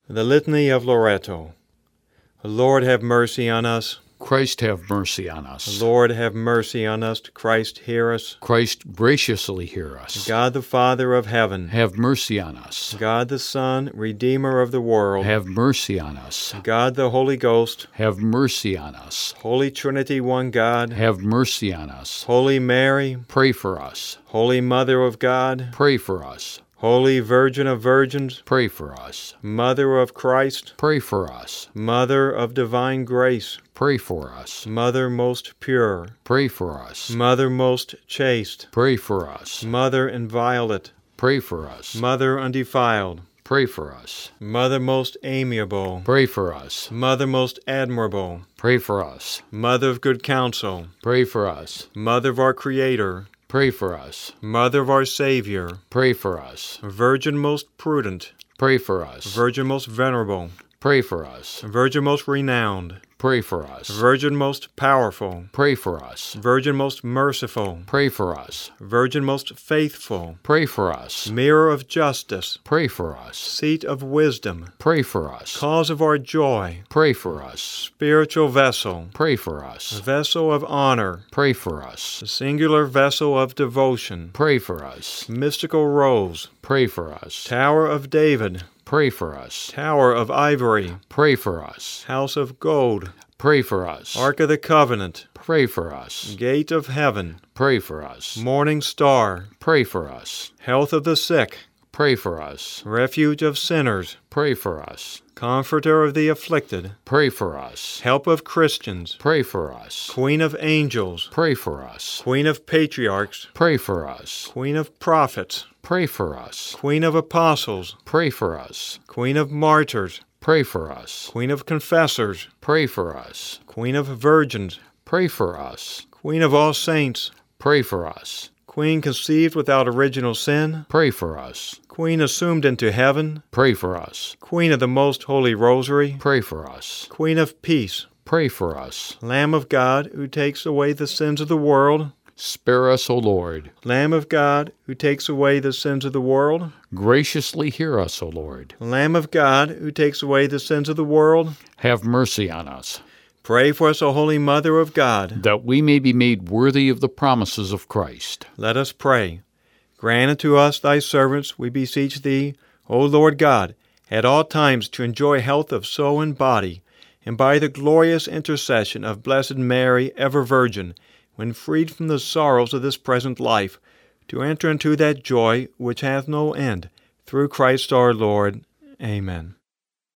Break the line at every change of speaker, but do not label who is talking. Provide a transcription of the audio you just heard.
The Litany of Loreto. Lord, have mercy on us.
Christ, have mercy on us.
Lord, have mercy on us. Christ, hear us.
Christ, graciously hear us.
God the Father of heaven,
have mercy on us.
God the Son, Redeemer of the world,
have mercy on us.
God the Holy Ghost,
have mercy on us.
Holy Trinity, one God,
have mercy on us.
Holy Mary,
pray for us.
Holy Mother of God,
pray for us.
Holy Virgin of Virgins,
pray for us.
Mother of Christ,
pray for us.
Mother of divine grace,
pray for us.
Mother most pure,
pray for us.
Mother most chaste,
pray for us.
Mother inviolate,
pray for us.
Mother undefiled,
pray for us.
Mother most amiable,
pray for us.
Mother most admirable,
pray for us.
Mother of good counsel,
pray for us.
Mother of our Creator,
pray for us.
Mother of our Savior,
pray for us.
Virgin most prudent,
pray for us.
Virgin most venerable,
pray for us.
Virgin most renowned,
pray for us.
Virgin most powerful,
pray for us.
Virgin most merciful,
pray for us.
Virgin most faithful,
pray for us.
Mirror of justice,
pray for us.
Seat of wisdom,
pray for us.
Cause of our joy,
pray for us.
Spiritual vessel,
pray for us.
Vessel of honor,
pray for us.
Singular vessel of devotion,
pray for us.
Mystical rose,
pray for us.
Tower of David,
pray for us.
Tower of ivory,
pray for us.
House of gold,
pray for us.
Ark of the Covenant,
pray for us.
Gate of heaven,
pray for us.
Morning star,
pray for us.
Health of the sick,
pray for us.
Refuge of sinners,
pray for us.
Comforter of the afflicted,
pray for us.
Help of Christians,
pray for us.
Queen of angels,
pray for us.
Queen of patriarchs,
pray for us.
Queen of prophets,
pray for us.
Queen of apostles,
pray for us.
Queen of martyrs,
pray for us.
Queen of confessors,
pray for us.
Queen of virgins,
pray for us.
Queen of all saints,
pray for us.
Queen conceived without original sin,
pray for us.
Queen assumed into heaven,
pray for us.
Queen of the most holy rosary,
pray for us.
Queen of peace,
pray for us.
Lamb of God, who takes away the sins of the world,
spare us, O Lord.
Lamb of God, who takes away the sins of the world,
graciously hear us, O Lord.
Lamb of God, who takes away the sins of the world,
have mercy on us.
Pray for us, O Holy Mother of God,
that we may be made worthy of the promises of Christ.
Let us pray. Grant unto us, thy servants, we beseech thee, O Lord God, at all times to enjoy health of soul and body, and by the glorious intercession of Blessed Mary, ever Virgin, when freed from the sorrows of this present life, to enter into that joy which hath no end, through Christ our Lord. Amen.